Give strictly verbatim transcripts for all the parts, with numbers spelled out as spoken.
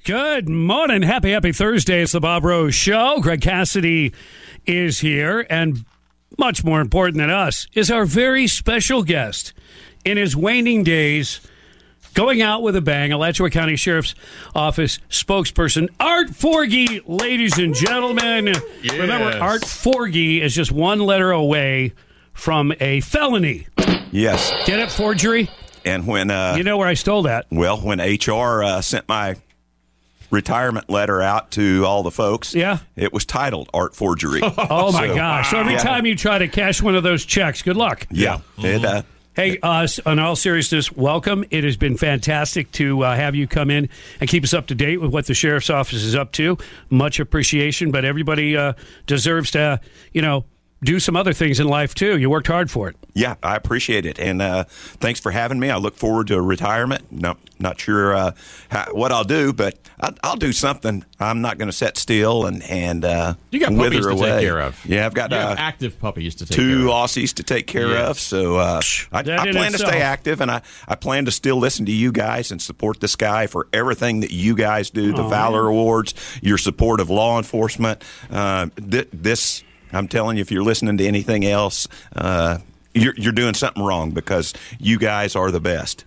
Good morning. Happy, happy Thursday. It's the Bob Rose Show. Greg Cassidy is here, and much more important than us is our very special guest in his waning days, going out with a bang, Alachua County Sheriff's Office spokesperson, Art Forgy, ladies and gentlemen. Yes. Remember, Art Forgy is just one letter away from a felony. Yes. Get it, forgery? And when... Uh, you know where I stole that. Well, when H R uh, sent my retirement letter out to all the folks, yeah, it was titled Art Forgery. Oh, my so, gosh. So every yeah. time you try to cash one of those checks, good luck. Yeah. Mm-hmm. It, uh, Hey, uh, in all seriousness, welcome. It has been fantastic to uh, have you come in and keep us up to date with what the Sheriff's Office is up to. Much appreciation, but everybody uh, deserves to, you know, do some other things in life, too. You worked hard for it. Yeah, I appreciate it. And uh, thanks for having me. I look forward to retirement. No, not sure uh, how, what I'll do, but I'll, I'll do something. I'm not going to sit still and, and uh, you got wither puppies to away. take care of. Yeah, I've got you uh, have active puppies to take two care of. Aussies to take care yes. of. So uh, I, I plan itself. to stay active, and I, I plan to still listen to you guys and support this guy for everything that you guys do, the oh, Valor man. Awards, your support of law enforcement. Uh, th- this... I'm telling you, if you're listening to anything else, uh, you're, you're doing something wrong because you guys are the best.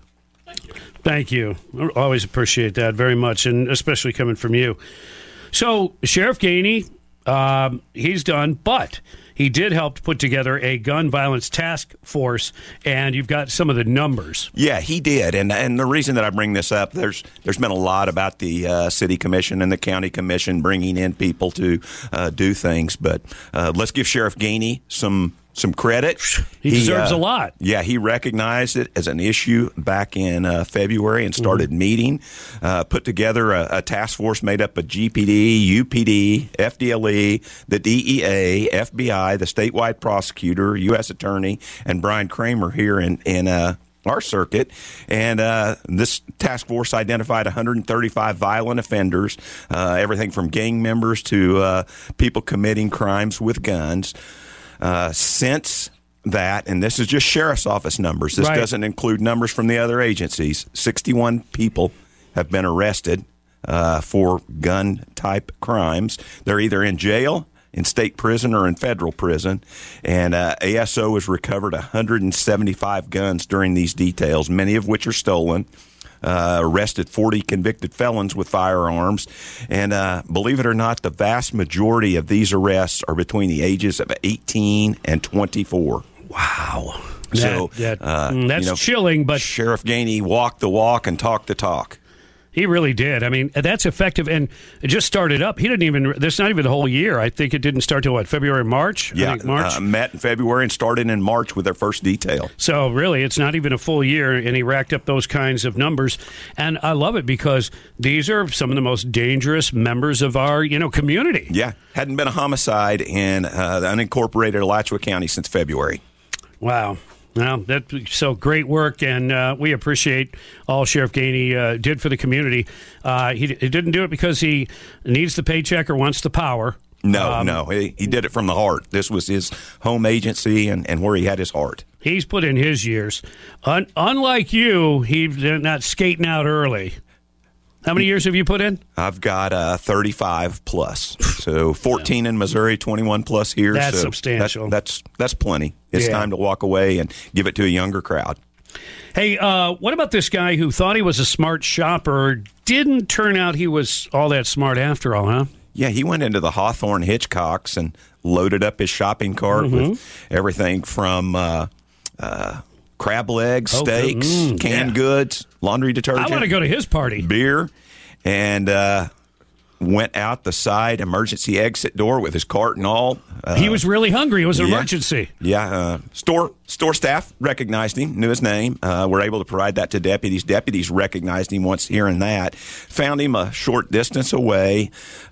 Thank you. I always appreciate that very much, and especially coming from you. So, Sheriff Gainey, um, he's done, but he did help put together a gun violence task force, and you've got some of the numbers. Yeah, he did, and and the reason that I bring this up, there's there's been a lot about the uh, city commission and the county commission bringing in people to uh, do things, but uh, let's give Sheriff Gainey some some credit. He, he deserves uh, a lot. Yeah, he recognized it as an issue back in uh, February and started mm-hmm. meeting, uh, put together a, a task force made up of G P D, U P D, F D L E, the D E A, F B I, the statewide prosecutor, U S attorney, and Brian Kramer here in, in uh, our circuit. And uh, this task force identified one hundred thirty-five violent offenders, uh, everything from gang members to uh, people committing crimes with guns. Uh, since that, and this is just Sheriff's Office numbers, this right. doesn't include numbers from the other agencies, sixty-one people have been arrested uh, for gun-type crimes. They're either in jail, in state prison, or in federal prison. And uh, A S O has recovered one hundred seventy-five guns during these details, many of which are stolen. Uh, arrested forty convicted felons with firearms. And uh, believe it or not, the vast majority of these arrests are between the ages of eighteen and twenty-four. Wow. So that, that, uh, that's you know, chilling, but Sheriff Gainey walked the walk and talked the talk. He really did. I mean, that's effective, and it just started up. He didn't even, that's not even the whole year. I think it didn't start till, what, February, March? Yeah, I think March. Uh, met in February and started in March with their first detail. So, really, it's not even a full year, and he racked up those kinds of numbers. And I love it because these are some of the most dangerous members of our, you know, community. Yeah, hadn't been a homicide in uh, the unincorporated Alachua County since February. Wow. Well, that's so great work, and uh, we appreciate all Sheriff Gainey uh, did for the community. Uh, he, he didn't do it because he needs the paycheck or wants the power. No, um, no. He, he did it from the heart. This was his home agency and, and where he had his heart. He's put in his years. Un- unlike you, he's not skating out early. How many years have you put in? I've got uh, thirty-five plus. So fourteen yeah. in Missouri, twenty-one plus here. That's so substantial. That, that's that's plenty. It's yeah. time to walk away and give it to a younger crowd. Hey, uh, what about this guy who thought he was a smart shopper? Didn't turn out he was all that smart after all, huh? Yeah, he went into the Hawthorne Hitchcocks and loaded up his shopping cart mm-hmm. with everything from uh, uh, crab legs, oh, steaks, mm, canned yeah. goods, laundry detergent. I want to go to his party. Beer, and uh, went out the side emergency exit door with his cart and all. Uh, he was really hungry. It was an yeah, emergency. Yeah. Uh, store store staff recognized him, knew his name. Uh, were able to provide that to deputies. Deputies recognized him once hearing that. Found him a short distance away.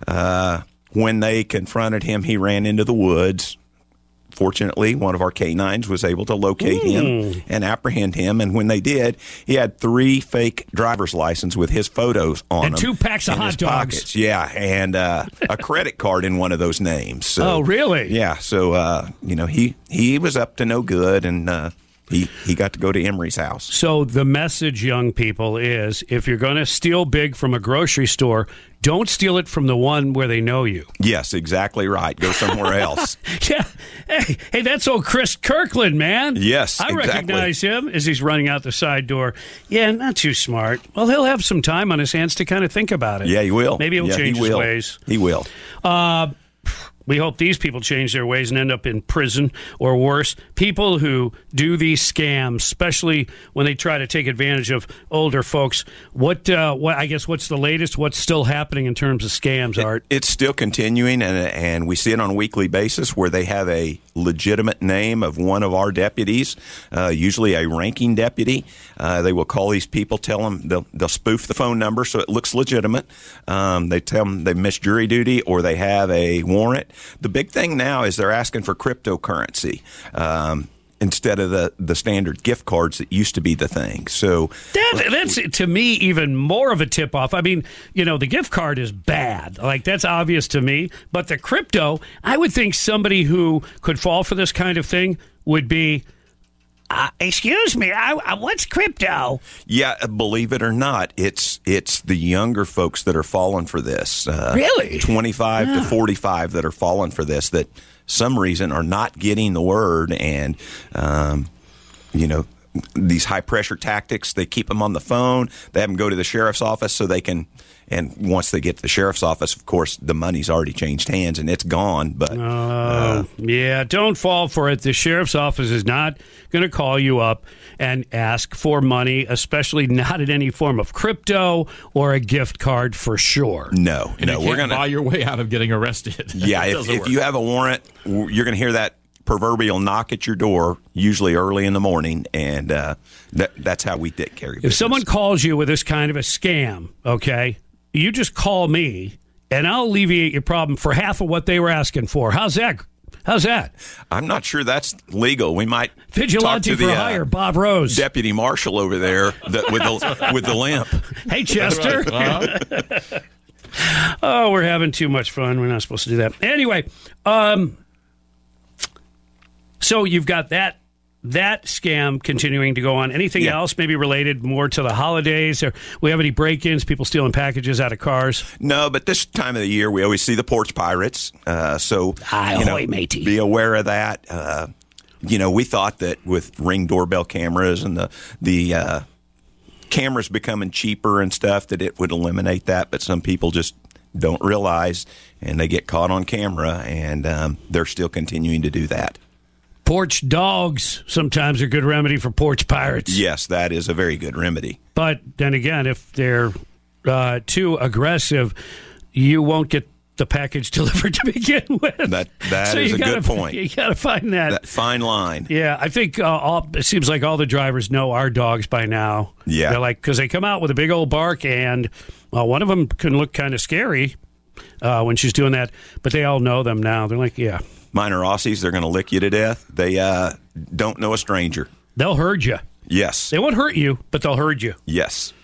Uh, when they confronted him, he ran into the woods. Fortunately, one of our canines was able to locate mm. him and apprehend him. And when they did, he had three fake driver's licenses with his photos on and them. And two packs of hot dogs. Pockets. Yeah, and uh, a credit card in one of those names. So, oh, really? Yeah. So, uh, you know, he, he was up to no good, and uh, He he got to go to Emery's house. So the message, young people, is if you're going to steal big from a grocery store, don't steal it from the one where they know you. Yes, exactly right. Go somewhere else. Yeah. Hey, hey, that's old Chris Kirkland, man. Yes, I exactly. recognize him as he's running out the side door. Yeah, not too smart. Well, he'll have some time on his hands to kind of think about it. Yeah, he will. Maybe he'll yeah, change he his will. ways. He will. Uh, we hope these people change their ways and end up in prison or worse. People who do these scams, especially when they try to take advantage of older folks. What, uh, what I guess, what's the latest? What's still happening in terms of scams, It, Art? it's still continuing, and and we see it on a weekly basis where they have a legitimate name of one of our deputies, uh, usually a ranking deputy. Uh, they will call these people, tell them they'll, they'll spoof the phone number so it looks legitimate. Um, they tell them they missed jury duty or they have a warrant. The big thing now is they're asking for cryptocurrency. Um, instead of the, the standard gift cards that used to be the thing. So that, that's, to me, even more of a tip-off. I mean, you know, the gift card is bad. Like, that's obvious to me. But the crypto, I would think somebody who could fall for this kind of thing would be, uh, excuse me, I, I, what's crypto? Yeah, believe it or not, it's it's the younger folks that are falling for this. Uh, really? twenty-five yeah. to forty-five that are falling for this that some reason are not getting the word, and um, you know, these high pressure tactics, they keep them on the phone. They have them go to the sheriff's office so they can, and once they get to the sheriff's office, of course, the money's already changed hands and it's gone. But oh, uh, yeah, don't fall for it. The sheriff's office is not going to call you up and ask for money, especially not in any form of crypto or a gift card for sure. No, and no, you we're can't going to buy your way out of getting arrested. Yeah, if, if you have a warrant, you're going to hear that proverbial knock at your door, usually early in the morning, and uh, that, that's how we take care of it. If someone calls you with this kind of a scam, okay, you just call me, and I'll alleviate your problem for half of what they were asking for. How's that? How's that? I'm not sure that's legal. We might Vigilante talk to for the, hire, uh, Bob Rose, deputy marshal over there that, with the with the limp. Hey, Chester. Uh-huh. Oh, we're having too much fun. We're not supposed to do that. Anyway, um, so you've got that that scam continuing to go on. Anything Yeah. else maybe related more to the holidays? Or we have any break-ins, people stealing packages out of cars? No, but this time of the year, we always see the porch pirates. Uh, so, Hi, you know, ahoy, matey. be aware of that. Uh, you know, we thought that with Ring doorbell cameras and the the uh, cameras becoming cheaper and stuff, that it would eliminate that. But some people just don't realize, and they get caught on camera, and um, they're still continuing to do that. Porch dogs sometimes are a good remedy for porch pirates. Yes, that is a very good remedy. But then again, if they're uh, too aggressive, you won't get the package delivered to begin with. That that so is you a gotta, good point. You got to find that. That fine line. Yeah, I think uh, all, it seems like all the drivers know our dogs by now. Yeah. They're like, because they come out with a big old bark, and well, one of them can look kind of scary uh, when she's doing that, but they all know them now. They're like, yeah. Mine are Aussies. They're going to lick you to death. They uh, don't know a stranger. They'll herd you. Yes. They won't hurt you, but they'll herd you. Yes.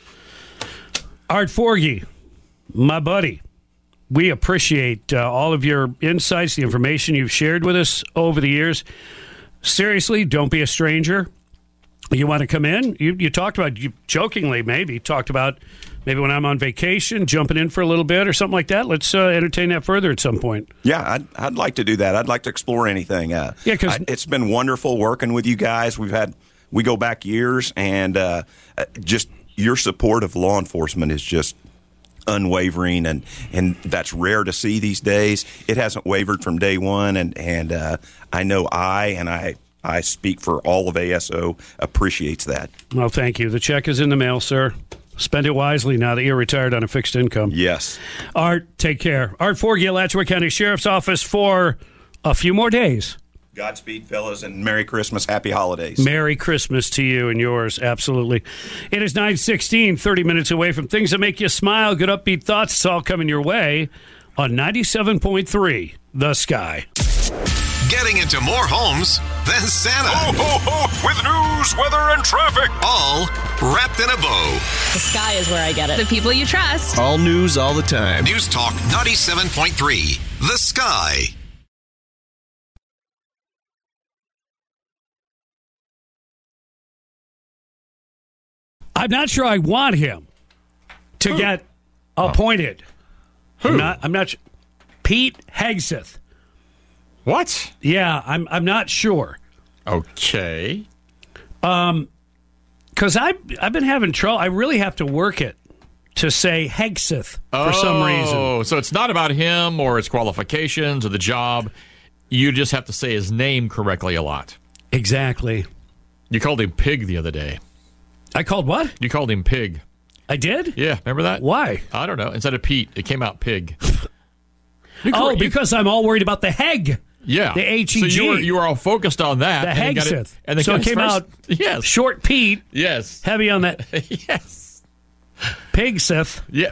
Art Forgy, my buddy, we appreciate uh, all of your insights, the information you've shared with us over the years. Seriously, don't be a stranger. You want to come in? You, you talked about, you jokingly maybe, talked about maybe when I'm on vacation, jumping in for a little bit or something like that. Let's uh, entertain that further at some point. Yeah, I'd, I'd like to do that. I'd like to explore anything. Uh, Yeah, 'cause- I- it's been wonderful working with you guys. We've had, we go back years, and uh, just your support of law enforcement is just unwavering, and, and that's rare to see these days. It hasn't wavered from day one, and, and uh, I know I, and I, I speak for all of A S O, appreciates that. Well, thank you. The check is in the mail, sir. Spend it wisely now that you're retired on a fixed income. Yes. Art, take care. Art Forgy, Alachua County Sheriff's Office for a few more days. Godspeed, fellas, and Merry Christmas, Happy Holidays. Merry Christmas to you and yours, absolutely. It is nine sixteen, thirty minutes away from things that make you smile. Good upbeat thoughts. It's all coming your way on ninety-seven point three, The Sky. Getting into more homes than Santa. Ho, ho, ho! With news, weather, and traffic. All wrapped in a bow. The Sky is where I get it. The people you trust. All news all the time. News Talk ninety-seven point three, The Sky. I'm not sure I want him to Who? get appointed. Who? I'm not, I'm not. Pete Hegseth. What? Yeah, I'm. I'm not sure. Okay. Um, because I've I've been having trouble. I really have to work it to say Hegseth for some reason. Oh, so it's not about him or his qualifications or the job. You just have to say his name correctly a lot. Exactly. You called him Pig the other day. I called what? You called him Pig. I did? Yeah, remember that? Why? I don't know. Instead of Pete, it came out Pig. Oh, because I'm all worried about the Heg. Yeah. The H E G. So you were, you were all focused on that. The and got Hegseth. it, and then so it came first, out yes. short Pete, Yes. heavy on that yes. Pigseth. Yeah.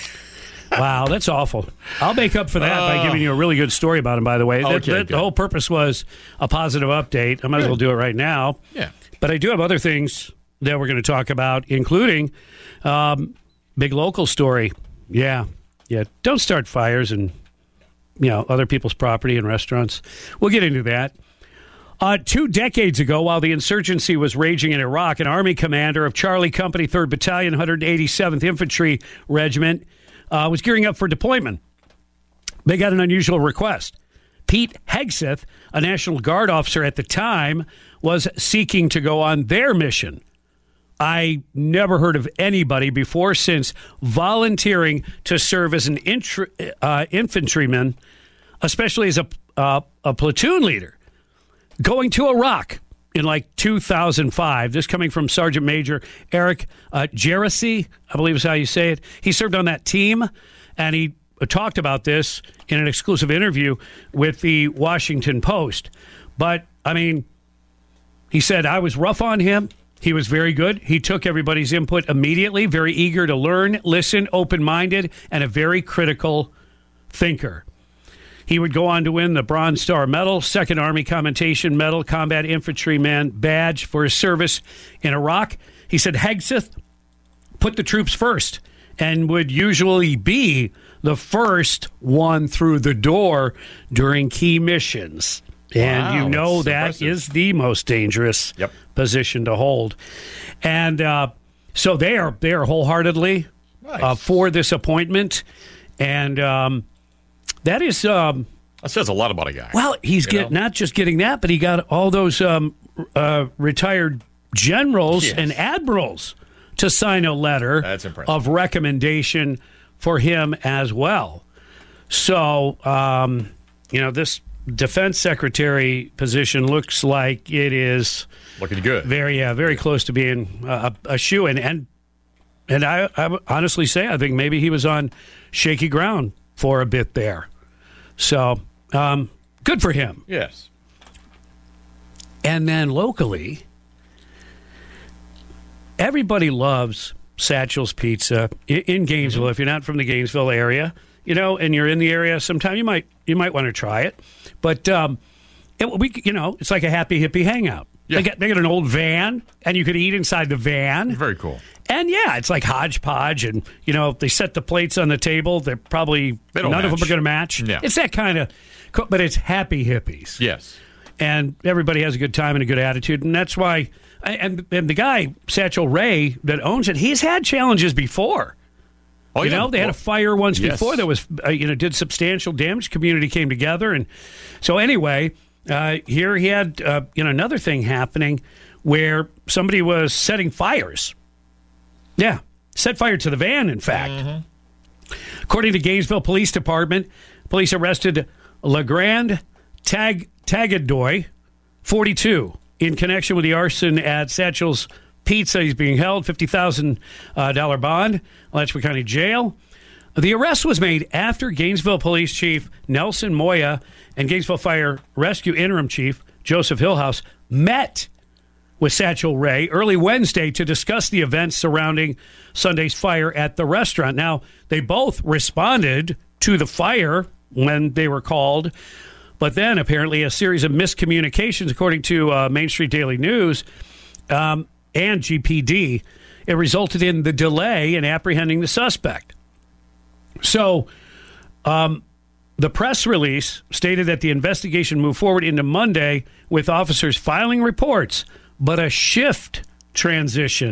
Wow, that's awful. I'll make up for that uh, by giving you a really good story about him, by the way. Okay, that, that, the whole purpose was a positive update. I might as well do it right now. Yeah. But I do have other things that we're going to talk about, including um, big local story. Yeah. Yeah. Don't start fires and, you know, other people's property and restaurants. We'll get into that. Uh, two decades ago, while the insurgency was raging in Iraq, an Army commander of Charlie Company, third Battalion, one hundred eighty-seventh Infantry Regiment, uh, was gearing up for deployment. They got an unusual request. Pete Hegseth, a National Guard officer at the time, was seeking to go on their mission. I never heard of anybody before since volunteering to serve as an intr- uh, infantryman, especially as a, uh, a platoon leader, going to Iraq in like two thousand five. This coming from Sergeant Major Eric uh, Jerisi, I believe is how you say it. He served on that team, and he talked about this in an exclusive interview with the Washington Post. But, I mean, he said, I was rough on him. He was very good. He took everybody's input immediately, very eager to learn, listen, open-minded, and a very critical thinker. He would go on to win the Bronze Star Medal, Second Army Commendation Medal, Combat Infantryman Badge for his service in Iraq. He said Hegseth put the troops first and would usually be the first one through the door during key missions. And wow, you know that impressive. is the most dangerous yep. position to hold. And uh, so they are they are wholeheartedly nice. uh, for this appointment. And um, that is... Um, that says a lot about a guy. well, he's get, not just getting that, but he got all those um, uh, retired generals yes. and admirals to sign a letter That's impressive. of recommendation for him as well. So, um, you know, this defense secretary position looks like it is looking good. Very, yeah, very close to being a, a shoo-in. And and I, I would honestly say I think maybe he was on shaky ground for a bit there. So, um, good for him. Yes. And then locally, everybody loves Satchel's Pizza in, in Gainesville. Mm-hmm. If you're not from the Gainesville area, you know, and you're in the area sometime, you might you might want to try it. But um, it, we, you know, it's like a happy hippie hangout. Yeah. They got they got an old van, and you could eat inside the van. Very cool. And yeah, it's like hodgepodge, and you know, they set the plates on the table. They're probably they none match. of them are going to match. Yeah. It's that kind of, but it's happy hippies. Yes. And everybody has a good time and a good attitude, and that's why. And, and the guy Satchel Ray that owns it, he's had challenges before. Oh, you yeah. know, they had a fire once yes. before that was, uh, you know, did substantial damage. Community came together, and so anyway, uh, here he had, uh, you know, another thing happening where somebody was setting fires. Yeah, set fire to the van. In fact, mm-hmm. according to Gainesville Police Department, police arrested LeGrand Tag Tagadoy, forty-two, in connection with the arson at Satchel's Pizza. He's being held, fifty thousand dollars uh, bond, Alachua County Jail. The arrest was made after Gainesville Police Chief Nelson Moya and Gainesville Fire Rescue Interim Chief Joseph Hillhouse met with Satchel Ray early Wednesday to discuss the events surrounding Sunday's fire at the restaurant. Now, they both responded to the fire when they were called, but then apparently a series of miscommunications, according to uh, Main Street Daily News um, and G P D, it resulted in the delay in apprehending the suspect. So, um, the press release stated that the investigation moved forward into Monday with officers filing reports, but a shift transition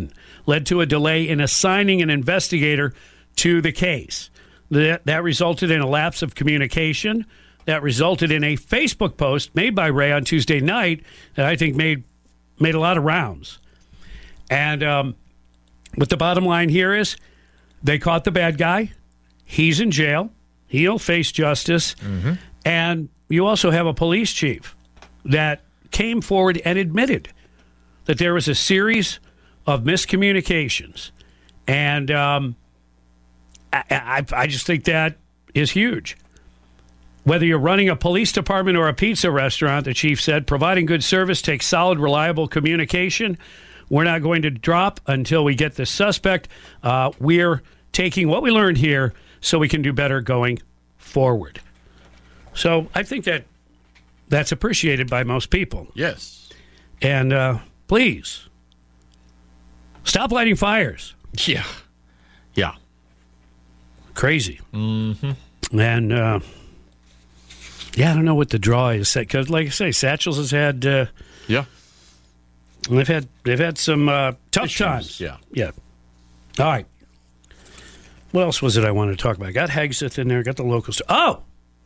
led to a delay in assigning an investigator to the case. That, that resulted in a lapse of communication. That resulted in a Facebook post made by Ray on Tuesday night that I think made made a lot of rounds. And um, what the bottom line here is, they caught the bad guy. He's in jail. He'll face justice. Mm-hmm. And you also have a police chief that came forward and admitted that there was a series of miscommunications. And um, I, I, I just think that is huge. Whether you're running a police department or a pizza restaurant, the chief said, providing good service takes solid, reliable communication. We're not going to drop until we get the suspect. Uh, we're taking what we learned here so we can do better going forward. So I think that that's appreciated by most people. Yes. And uh, please, stop lighting fires. Yeah. Yeah. Crazy. Mm-hmm. And, uh, yeah, I don't know what the draw is. Because, like I say, Satchels has had... Uh, yeah. They've had, they've had some uh, tough Issues, times. Yeah. Yeah. All right. What else was it I wanted to talk about? Got Hegseth in there. Got the local stuff. Oh!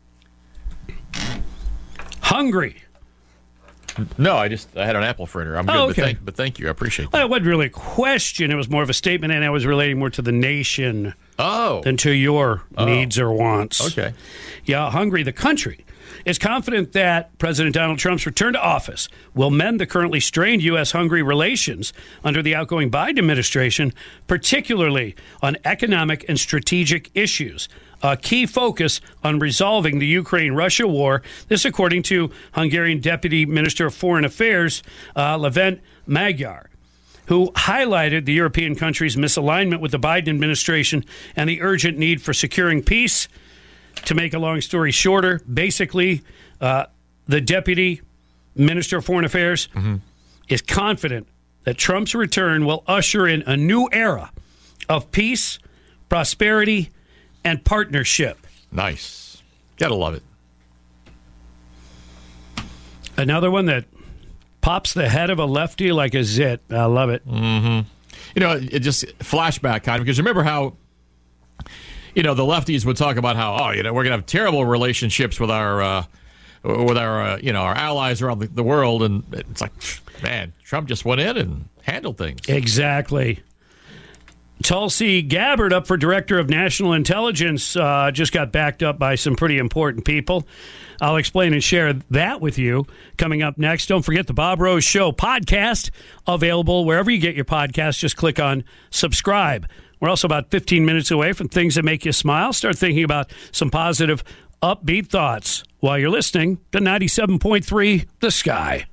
Hungry. No, I just I had an apple fritter. I'm good, oh, okay. but, thank, but thank you. I appreciate that. Well, it wasn't really a question. It was more of a statement, and I was relating more to the nation oh. than to your oh. needs or wants. Okay. Yeah, Hungry, the country, is confident that President Donald Trump's return to office will mend the currently strained U S Hungary relations under the outgoing Biden administration, particularly on economic and strategic issues. A key focus on resolving the Ukraine-Russia war. This, according to Hungarian Deputy Minister of Foreign Affairs, uh, Levent Magyar, who highlighted the European country's misalignment with the Biden administration and the urgent need for securing peace. To make a long story shorter, basically, uh, the Deputy Minister of Foreign Affairs mm-hmm. is confident that Trump's return will usher in a new era of peace, prosperity, and partnership. Nice. Gotta love it. Another one that pops the head of a lefty like a zit. I love it. Mm-hmm. You know, it just flashback kind of, because remember how, you know, the lefties would talk about how, oh, you know, we're going to have terrible relationships with our, uh, with our, uh, you know, our allies around the, the world. And it's like, man, Trump just went in and handled things. Exactly. Tulsi Gabbard, up for Director of National Intelligence, uh, just got backed up by some pretty important people. I'll explain and share that with you coming up next. Don't forget the Bob Rose Show podcast, available wherever you get your podcasts. Just click on subscribe. We're also about fifteen minutes away from things that make you smile. Start thinking about some positive, upbeat thoughts while you're listening to ninety-seven point three The Sky.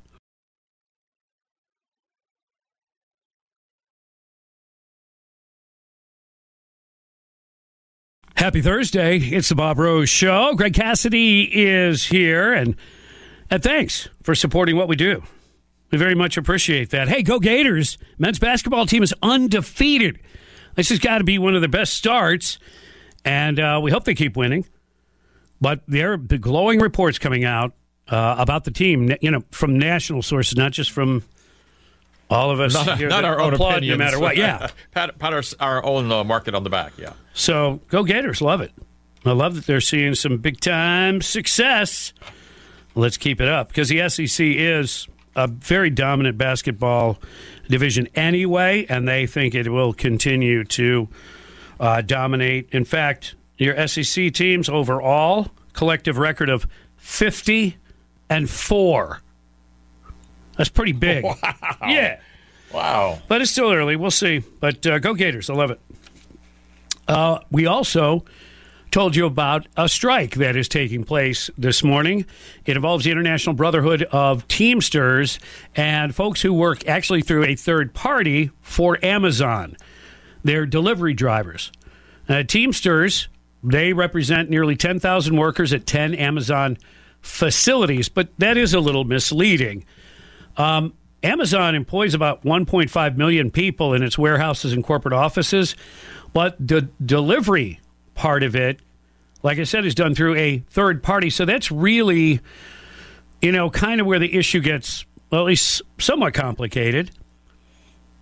Happy Thursday. It's the Bob Rose Show. Greg Cassidy is here, and, and thanks for supporting what we do. We very much appreciate that. Hey, go Gators. Men's basketball team is undefeated. This has got to be one of their best starts, and uh, we hope they keep winning. But there are glowing reports coming out uh, about the team, you know, from national sources, not just from all of us not, here not our own applaud opinions. no matter what. Yeah. pat, pat our, our own uh, market on the back, yeah. So, go Gators. Love it. I love that they're seeing some big-time success. Let's keep it up, because the S E C is a very dominant basketball division anyway, and they think it will continue to uh, dominate. In fact, your S E C teams overall, collective record of fifty and four. That's pretty big. Wow. Yeah. Wow. But it's still early. We'll see. But uh, go Gators. I love it. Uh, we also told you about a strike that is taking place this morning. It involves the International Brotherhood of Teamsters and folks who work actually through a third party for Amazon. They're delivery drivers. Uh, Teamsters, they represent nearly ten thousand workers at ten Amazon facilities, but that is a little misleading. Um, Amazon employs about one point five million people in its warehouses and corporate offices, but the delivery part of it, like I said, is done through a third party. So that's really, you know, kind of where the issue gets, well, at least somewhat complicated.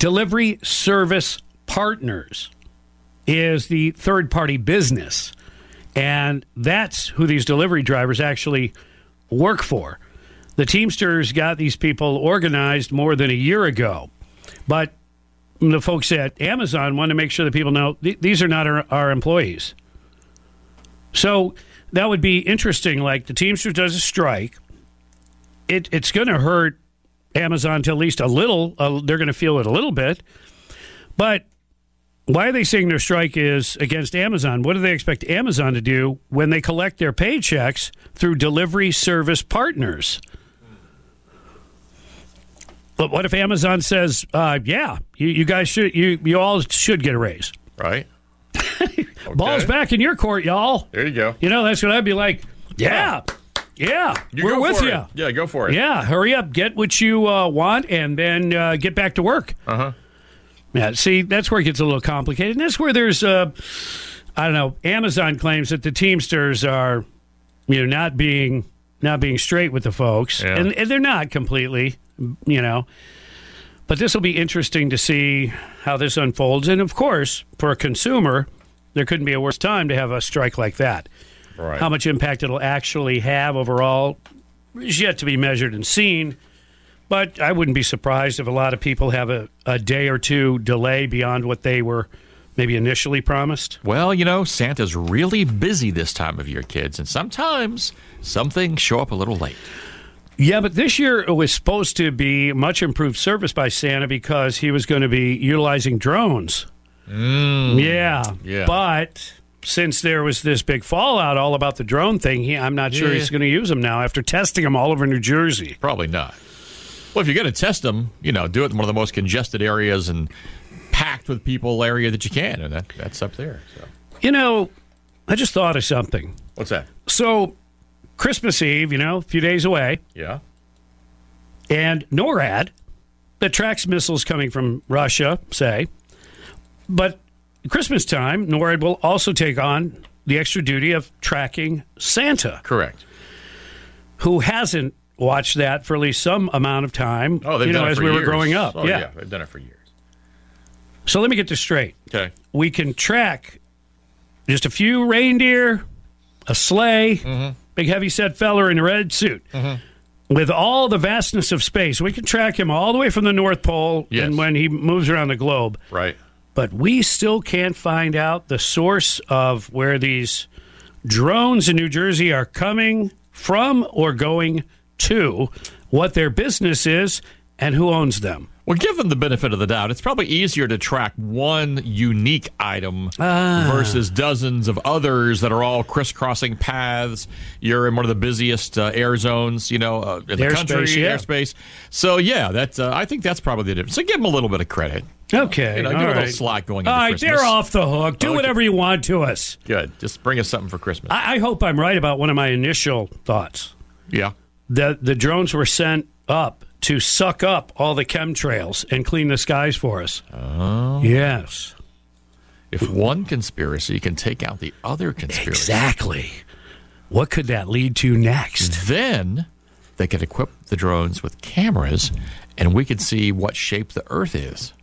Delivery Service Partners is the third-party business, and that's who these delivery drivers actually work for. The Teamsters got these people organized more than a year ago, but the folks at Amazon want to make sure that people know th- these are not our, our employees. So that would be interesting. Like the Teamsters does a strike. It, it's going to hurt Amazon to at least a little. Uh, they're going to feel it a little bit. But why are they saying their strike is against Amazon? What do they expect Amazon to do when they collect their paychecks through Delivery Service Partners? But what if Amazon says, uh, yeah, you, you guys should, you, you all should get a raise? Right. Okay. Ball's back in your court, y'all. There you go. You know, that's what I'd be like. Yeah. Yeah. You we're go with for you. it. Yeah, go for it. Yeah. Hurry up. Get what you uh, want and then uh, get back to work. Uh-huh. Yeah. See, that's where it gets a little complicated. And that's where there's, uh, I don't know, Amazon claims that the Teamsters are, you know, not being, not being straight with the folks. Yeah. And, and they're not completely. You know, but this will be interesting to see how this unfolds. And of course, for a consumer, there couldn't be a worse time to have a strike like that. Right. How much impact it'll actually have overall is yet to be measured and seen. But I wouldn't be surprised if a lot of people have a, a day or two delay beyond what they were maybe initially promised. Well, you know, Santa's really busy this time of year, kids, and sometimes some things show up a little late. Yeah, but this year it was supposed to be much improved service by Santa because he was going to be utilizing drones. Mm, yeah. yeah. But since there was this big fallout all about the drone thing, he, I'm not sure Yeah. he's going to use them now after testing them all over New Jersey. Probably not. Well, if you're going to test them, you know, do it in one of the most congested areas and packed with people area that you can, and that, that's up there. So. You know, I just thought of something. What's that? So Christmas Eve, you know, a few days away. Yeah. And NORAD, that tracks missiles coming from Russia, say. But Christmas time, NORAD will also take on the extra duty of tracking Santa. Correct. Who hasn't watched that for at least some amount of time, Oh, they've you know, done it as for we years. were growing up. Oh, yeah. yeah, they've done it for years. So let me get this straight. Okay. We can track just a few reindeer, a sleigh, Mm-hmm. big heavy-set feller in a red suit. Mm-hmm. With all the vastness of space, we can track him all the way from the North Pole Yes. and when he moves around the globe. Right. But we still can't find out the source of where these drones in New Jersey are coming from or going to, what their business is, and who owns them. Well, give them the benefit of the doubt. It's probably easier to track one unique item Ah. versus dozens of others that are all crisscrossing paths. You're in one of the busiest uh, air zones, you know, uh, in the Airspace, country, yeah. airspace. So, yeah, that's. Uh, I think that's probably the difference. So give them a little bit of credit. Okay. You know, all give a little right. slack going All into right, Christmas. they're off the hook. Do Okay. whatever you want to us. Good. Just bring us something for Christmas. I, I hope I'm right about one of my initial thoughts. yeah. The, the drones were sent up to suck up all the chemtrails and clean the skies for us. Oh. Yes. If one conspiracy can take out the other conspiracy, Exactly. What could that lead to next? then they could equip the drones with cameras, and we could see what shape the Earth is.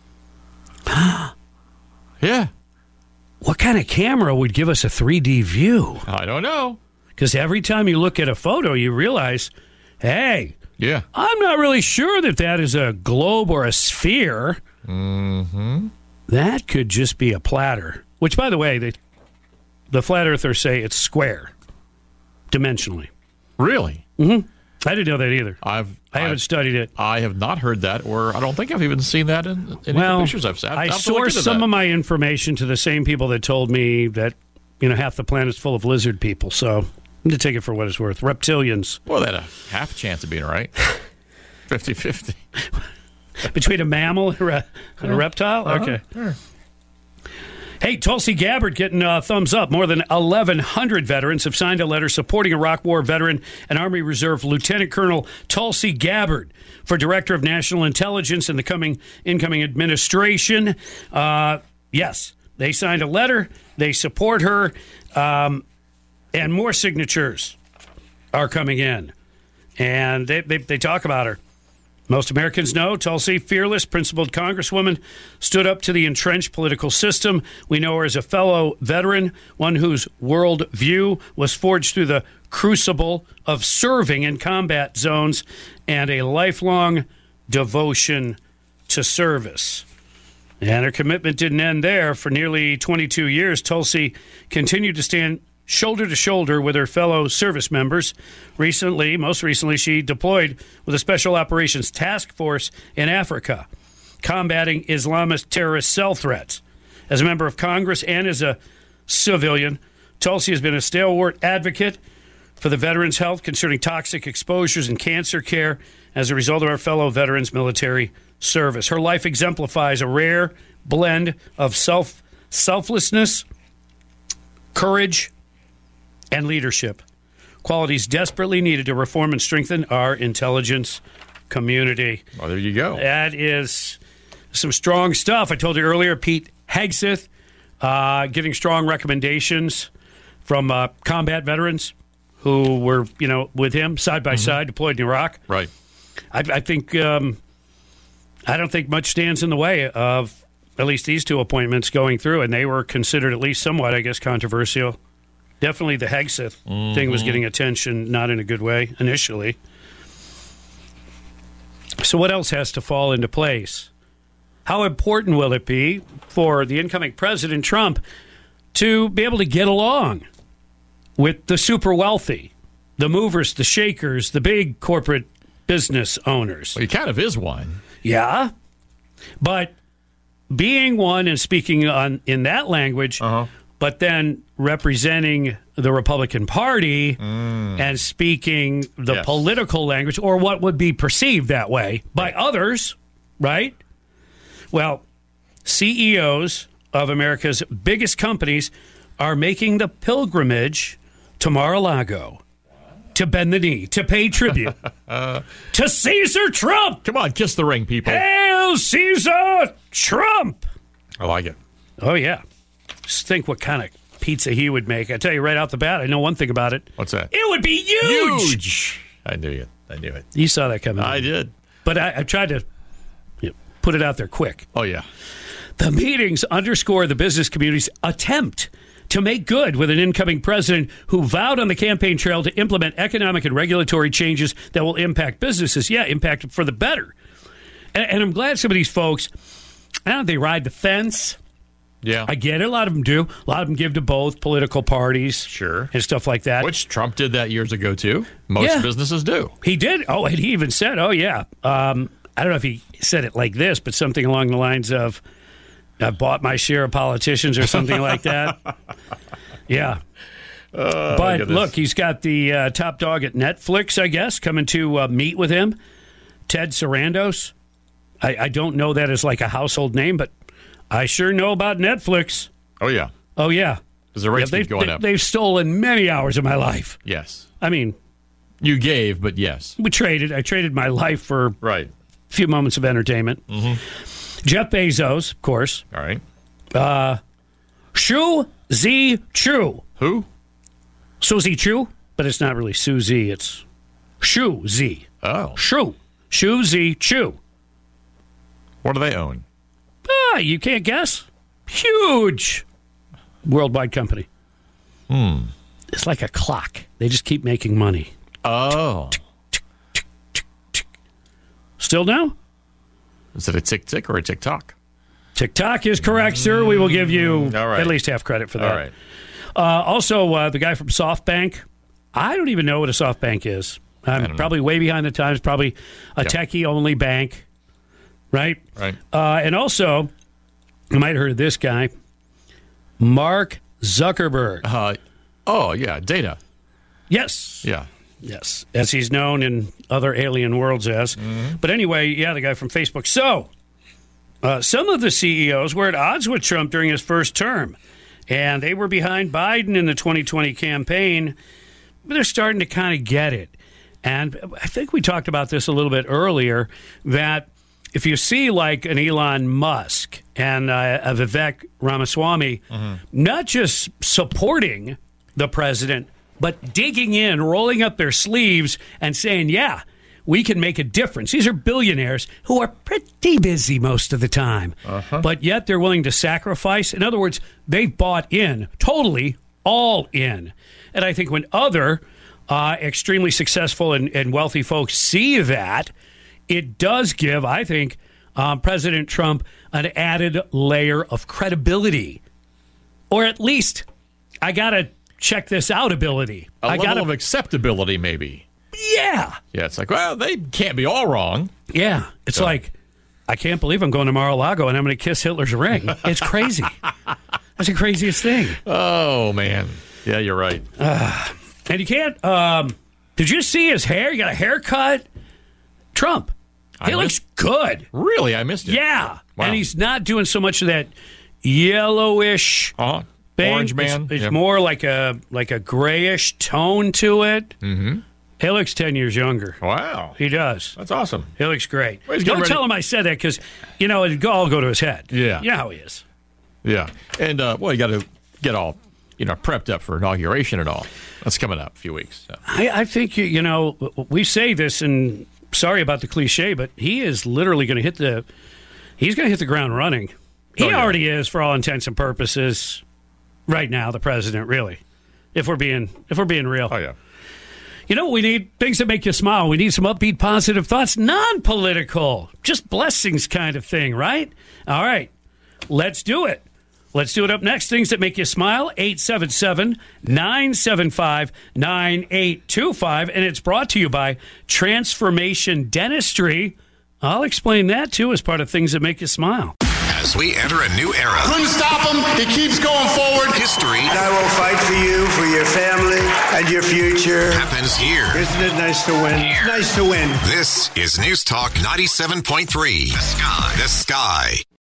Yeah. What kind of camera would give us a three D view? I don't know. Because every time you look at a photo, you realize, hey, Yeah. I'm not really sure that that is a globe or a sphere. Mm-hmm. That could just be a platter. Which, by the way, the, the flat earthers say it's square, dimensionally. Really? Mm-hmm. I didn't know that either. I've I haven't I've, studied it. I have not heard that, or I don't think I've even seen that in any Well, of the pictures I've seen. I've, I I've to look sourced into some that. of my information to the same people that told me that, you know, half the planet's full of lizard people. So I'm going to take it for what it's worth. Reptilians. Well, they had a half chance of being right. fifty-fifty. Between a mammal and a, re- and a reptile? Uh-huh. Okay. Sure. Hey, Tulsi Gabbard getting a thumbs up. More than eleven hundred veterans have signed a letter supporting Iraq War veteran and Army Reserve Lieutenant Colonel Tulsi Gabbard for Director of National Intelligence in the coming incoming administration. Uh, yes, they signed a letter. They support her. Um, and more signatures are coming in. And they, they, they talk about her. Most Americans know Tulsi, fearless, principled congresswoman, stood up to the entrenched political system. We know her as a fellow veteran, one whose world view was forged through the crucible of serving in combat zones and a lifelong devotion to service. And her commitment didn't end there. For nearly twenty-two years, Tulsi continued to stand shoulder to shoulder with her fellow service members. Recently, most recently, she deployed with a Special Operations Task Force in Africa, combating Islamist terrorist cell threats. As a member of Congress and as a civilian, Tulsi has been a stalwart advocate for the veterans' health concerning toxic exposures and cancer care as a result of our fellow veterans' military service. Her life exemplifies a rare blend of self selflessness, courage, and leadership, qualities desperately needed to reform and strengthen our intelligence community. Well, there you go. That is some strong stuff. I told you earlier, Pete Hegseth uh, getting strong recommendations from uh, combat veterans who were, you know, with him side by mm-hmm. side, deployed in Iraq. Right. I, I think um, I don't think much stands in the way of at least these two appointments going through, and they were considered at least somewhat, I guess, controversial. Definitely the Hegseth mm-hmm. thing was getting attention, not in a good way, initially. So what else has to fall into place? How important will it be for the incoming President Trump to be able to get along with the super wealthy, the movers, the shakers, the big corporate business owners? Well, he kind of is one. Yeah. But being one and speaking on in that language, uh-huh. but then representing the Republican Party mm. and speaking the yes. political language, or what would be perceived that way by right. others, right? Well, C E Os of America's biggest companies are making the pilgrimage to Mar-a-Lago to bend the knee, to pay tribute uh, to Caesar Trump. Come on, kiss the ring, people. Hail Caesar Trump. I like it. Oh, yeah. Just think what kind of pizza he would make. I tell you right off the bat, I know one thing about it. What's that? It would be huge. Huge. I knew it. I knew it. You saw that coming. I did. But I, I tried to you know, put it out there quick. Oh, yeah. The meetings underscore the business community's attempt to make good with an incoming president who vowed on the campaign trail to implement economic and regulatory changes that will impact businesses. Yeah, impact for the better. And, and I'm glad some of these folks, I don't know, they ride the fence. Yeah. I get it. A lot of them do. A lot of them give to both political parties. Sure. And stuff like that. Which Trump did that years ago, too. Most yeah. businesses do. He did. Oh, and he even said, oh, yeah. Um, I don't know if he said it like this, but something along the lines of, I've bought my share of politicians or something like that. Yeah. Uh, but look, look, he's got the uh, top dog at Netflix, I guess, coming to uh, meet with him. Ted Sarandos. I, I don't know that as like a household name, but I sure know about Netflix. Oh, yeah. Oh, yeah. Because the rates yeah, keep going they, up. They've stolen many hours of my life. Yes. I mean. You gave, but yes. We traded. I traded my life for right. a few moments of entertainment. Mm-hmm. Jeff Bezos, of course. All right. Uh, Shu Zi Chu. Who? Suzy Chu, but it's not really Suzy. It's Shu Zi. Oh. Shu. Shu Zi Chu. What do they own? Ah, you can't guess. Huge worldwide company. Hmm. It's like a clock. They just keep making money. Oh. Tick, tick, tick, tick, tick. Still now? Is it a tick-tick or a tick-tock? Tick-tock is correct, sir. We will give you All right. at least half credit for that. All right. Uh, also, uh, the guy from SoftBank. I don't even know what a SoftBank is. I'm probably know. way behind the times. Probably a yeah. techie-only bank. Right? Right. Uh, and also, you might have heard of this guy, Mark Zuckerberg. Uh, oh, yeah, data. Yes. Yeah. Yes, as he's known in other alien worlds as. Mm-hmm. But anyway, yeah, the guy from Facebook. So, uh, some of the C E Os were at odds with Trump during his first term, and they were behind Biden in the twenty twenty campaign, but they're starting to kind of get it. And I think we talked about this a little bit earlier, that if you see like an Elon Musk and uh, a Vivek Ramaswamy mm-hmm. not just supporting the president, but digging in, rolling up their sleeves and saying, yeah, we can make a difference. These are billionaires who are pretty busy most of the time, uh-huh. but yet they're willing to sacrifice. In other words, they've bought in, totally all in. And I think when other uh, extremely successful and, and wealthy folks see that, it does give, I think, um, President Trump an added layer of credibility. Or at least, I got to check this out ability. A I level gotta, of acceptability, maybe. Yeah. Yeah, it's like, well, they can't be all wrong. Yeah. It's so. like, I can't believe I'm going to Mar-a-Lago and I'm going to kiss Hitler's ring. It's crazy. That's the craziest thing. Oh, man. Yeah, you're right. Uh, and you can't, um, did you see his hair? He got a haircut. Trump. He I looks missed, good. Really? I missed it. Yeah. Wow. And he's not doing so much of that yellowish uh-huh. thing. Orange man. It's, it's yep. more like a like a grayish tone to it. Mm-hmm. He looks ten years younger. Wow. He does. That's awesome. He looks great. Well, Don't ready. tell him I said that because, you know, it'd all go to his head. Yeah. You know how he is. Yeah. And, uh, well, you got to get all, you know, prepped up for inauguration and all. That's coming up in a few weeks. So. I, I think, you, you know, we say this, and sorry about the cliche, but he is literally going to hit the, he's going to hit the ground running. He oh, yeah. already is, for all intents and purposes, right now, the president, really, if we're being, if we're being real. Oh, yeah. You know what we need? Things that make you smile. We need some upbeat, positive thoughts, non-political, just blessings kind of thing, right? All right, let's do it. Let's do it up next. Things that make you smile, eight seven seven, nine seven five, nine eight two five. And it's brought to you by Transformation Dentistry. I'll explain that, too, as part of Things That Make You Smile. As we enter a new era. Couldn't stop him. He keeps going forward. History. And I will fight for you, for your family, and your future. Happens here. Isn't it nice to win? Here. It's nice to win. This is News Talk ninety-seven point three. The Sky. The Sky.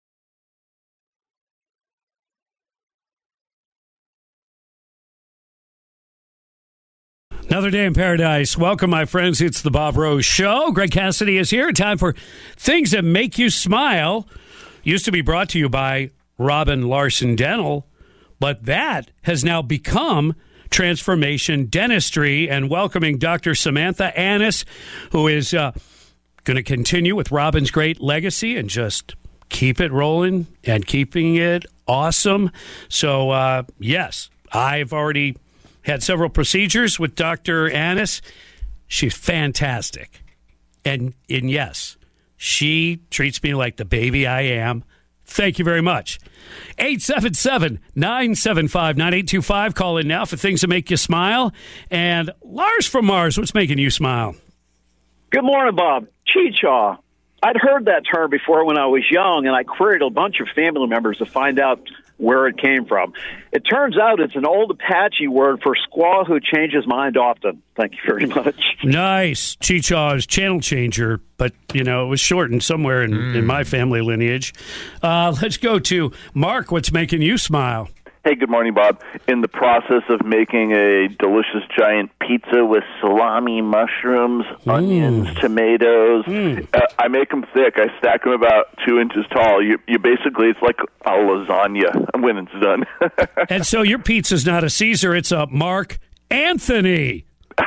Another day in paradise. Welcome, my friends. It's the Bob Rose Show. Greg Cassidy is here. Time for Things That Make You Smile. Used to be brought to you by Robin Larson Dental, but that has now become Transformation Dentistry, and welcoming Doctor Samantha Annis, who is uh, going to continue with Robin's great legacy and just keep it rolling and keeping it awesome. So, uh, yes, I've already had several procedures with Doctor Annis. She's fantastic. And, and yes, she treats me like the baby I am. Thank you very much. eight seven seven, nine seven five, nine eight two five. Call in now for Things That Make You Smile. And Lars from Mars, what's making you smile? Good morning, Bob. Cheechaw. I'd heard that term before when I was young, and I queried a bunch of family members to find out where it came from. It turns out it's an old Apache word for squaw who changes mind often. Thank you very much. Nice. Cheechaw is channel changer, but, you know, it was shortened somewhere in, mm. in my family lineage. Uh, let's go to Mark. What's making you smile? Hey, good morning, Bob. In the process of making a delicious giant pizza with salami, mushrooms, mm. onions, tomatoes, mm. uh, I make them thick. I stack them about two inches tall. You, you basically, it's like a lasagna when it's done. And so your pizza's not a Caesar, it's a Mark Anthony.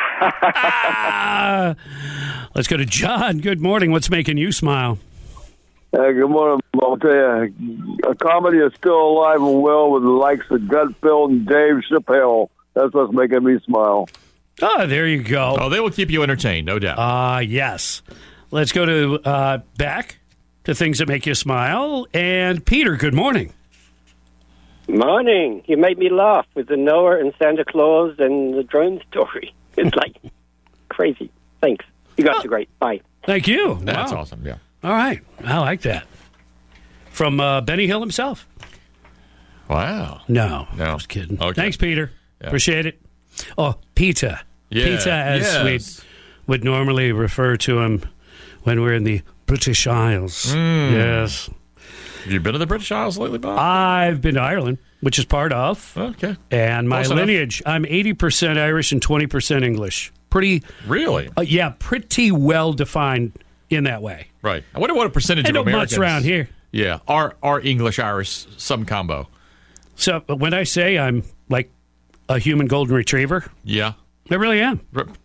ah! Let's go to John. Good morning. What's making you smile? Hey, good morning. I'll tell you, a comedy is still alive and well with the likes of Gutfeld and Dave Chappelle. That's what's making me smile. Oh, there you go. Oh, they will keep you entertained, no doubt. Ah, uh, yes. Let's go to uh, back to Things That Make You Smile. And Peter, good morning. Morning. You made me laugh with the Noah and Santa Claus and the drone story. It's like crazy. Thanks. You guys oh. are great. Bye. Thank you. That's wow. awesome, yeah. All right. I like that. From uh, Benny Hill himself. Wow. No. No. I was kidding. Okay. Thanks, Peter. Yeah. Appreciate it. Oh, Pita. Yeah. Pita, as yes. we would normally refer to him when we're in the British Isles. Mm. Yes. Have you been to the British Isles lately, Bob? I've been to Ireland, which is part of. Okay. And my Close lineage, enough. I'm eighty percent Irish and twenty percent English. Pretty. Really? Uh, yeah, pretty well defined in that way. Right. I wonder what a percentage and of no Americans. Much around here. Yeah, are are English Irish some combo. So when I say I'm like a human golden retriever, yeah, I really am.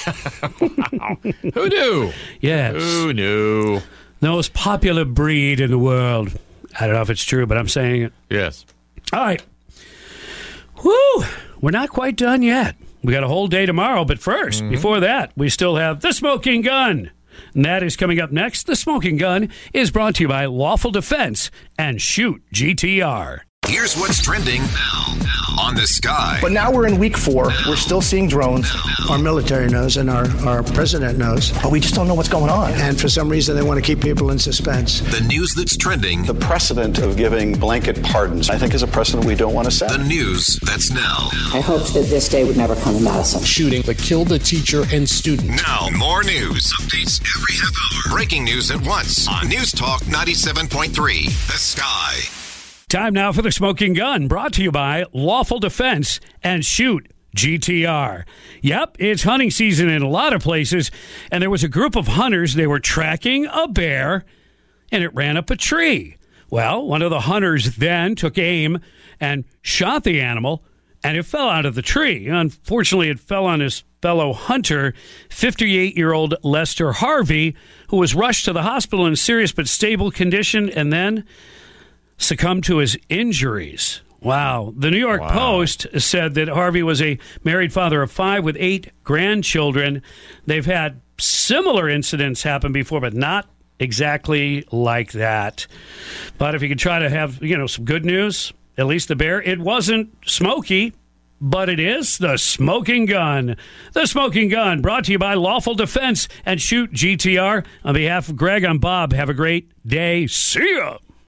Wow. Who knew? Yes. Who knew? The most popular breed in the world. I don't know if it's true, but I'm saying it. Yes. All right. Woo! We're not quite done yet. We got a whole day tomorrow, but first, mm-hmm. before that, we still have The Smoking Gun. And that is coming up next. The Smoking Gun is brought to you by Lawful Defense and Shoot G T R. Here's what's trending now, now on The Sky. But now we're in week four. We're still seeing drones. Our military knows and our, our president knows. But we just don't know what's going on. And for some reason, they want to keep people in suspense. The news that's trending. The precedent of giving blanket pardons, I think, is a precedent we don't want to set. The news that's now. I hoped that this day would never come in Madison. Shooting that killed a teacher and student. Now, more news. Updates every half hour. Breaking news at once on News Talk ninety-seven point three. The Sky. Time now for The Smoking Gun, brought to you by Lawful Defense and Shoot G T R. Yep, it's hunting season in a lot of places, and there was a group of hunters. They were tracking a bear, and it ran up a tree. Well, one of the hunters then took aim and shot the animal, and it fell out of the tree. Unfortunately, it fell on his fellow hunter, fifty-eight-year-old Lester Harvey, who was rushed to the hospital in serious but stable condition, and then succumbed to his injuries. Wow. The New York wow. Post said that Harvey was a married father of five with eight grandchildren. They've had similar incidents happen before, but not exactly like that. But if you could try to have, you know, some good news, at least the bear, it wasn't smoky, but it is The Smoking Gun. The Smoking Gun, brought to you by Lawful Defense and Shoot G T R. On behalf of Greg, I'm Bob. Have a great day. See ya.